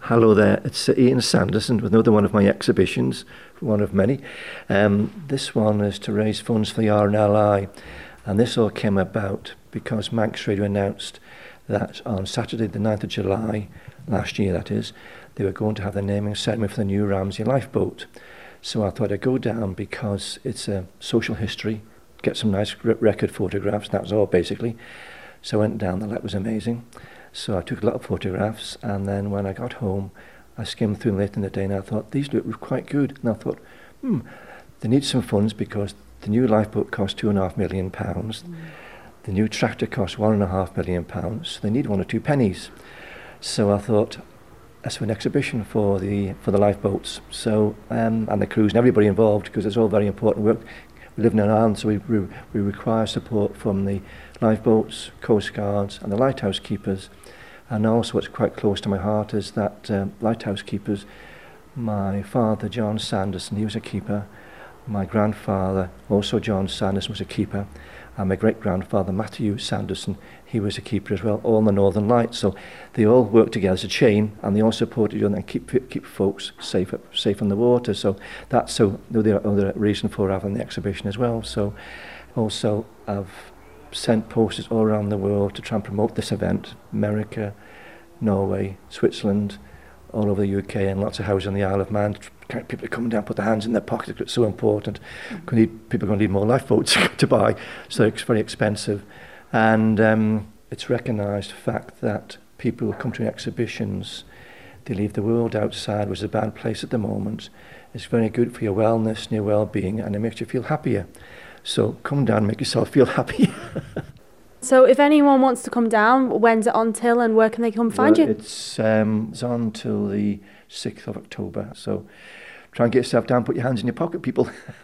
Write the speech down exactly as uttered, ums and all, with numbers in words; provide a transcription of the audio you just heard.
Hello there, it's Ian Sanderson with another one of my exhibitions, one of many. Um, this one is to raise funds for the R N L I, and this all came about because Manx Radio announced that on Saturday the ninth of July, last year that is, they were going to have the naming ceremony for the new Ramsey lifeboat. So I thought I'd go down because it's a social history, get some nice record photographs, that was all basically. So I went down, the light was amazing. So I took a lot of photographs, and then when I got home, I skimmed through them late in the day, and I thought, these look quite good. And I thought, hmm, they need some funds because the new lifeboat cost two and a half million pounds. Mm. The new tractor cost one and a half million pounds. So they need one or two pennies. So I thought, let's have an exhibition for the for the lifeboats. So um, and the crews and everybody involved, because it's all very important work. We live in an island, so we, we, we require support from the lifeboats, coast guards and the lighthouse keepers. And also what's quite close to my heart is that um, lighthouse keepers, my father John Sanderson, he was a keeper. My grandfather, also John Sanderson, was a keeper. And my great-grandfather Matthew Sanderson, he was a keeper as well, all in the Northern Lights. So they all work together as a chain, and they all support each other and keep keep folks safe safe on the water. So that's so the other reason for having the exhibition as well. So also I've sent posters all around the world to try and promote this event. America, Norway, Switzerland, all over the U K, and lots of houses on the Isle of Man. People are coming down, put their hands in their pockets. It's so important. Mm-hmm. Need, people are going to need more lifeboats to buy, so it's very expensive. And um, it's recognised fact that people who come to exhibitions, they leave the world outside, which is a bad place at the moment. It's very good for your wellness and your well-being, and it makes you feel happier. So come down and make yourself feel happy. So if anyone wants to come down, when's it on till and where can they come find well, you? It's, um, it's on till the sixth of October. So try and get yourself down, put your hands in your pocket, people.